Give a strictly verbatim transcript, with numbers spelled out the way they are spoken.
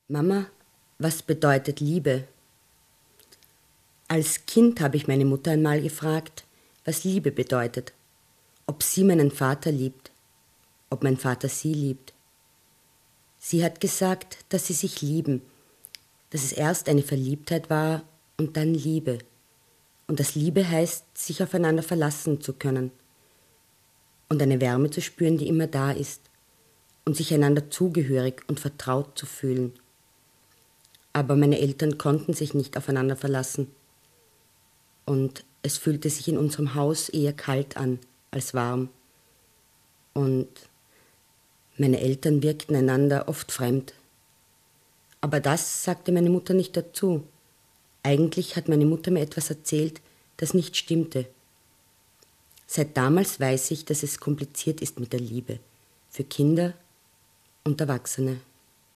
Mama, was bedeutet Liebe? Als Kind habe ich meine Mutter einmal gefragt, was Liebe bedeutet, ob sie meinen Vater liebt, ob mein Vater sie liebt. Sie hat gesagt, dass sie sich lieben, dass es erst eine Verliebtheit war und dann Liebe. Und dass Liebe heißt, sich aufeinander verlassen zu können und eine Wärme zu spüren, die immer da ist und sich einander zugehörig und vertraut zu fühlen. Aber meine Eltern konnten sich nicht aufeinander verlassen und es fühlte sich in unserem Haus eher kalt an als warm. Und meine Eltern wirkten einander oft fremd. Aber das sagte meine Mutter nicht dazu. Eigentlich hat meine Mutter mir etwas erzählt, das nicht stimmte. Seit damals weiß ich, dass es kompliziert ist mit der Liebe. Für Kinder und Erwachsene.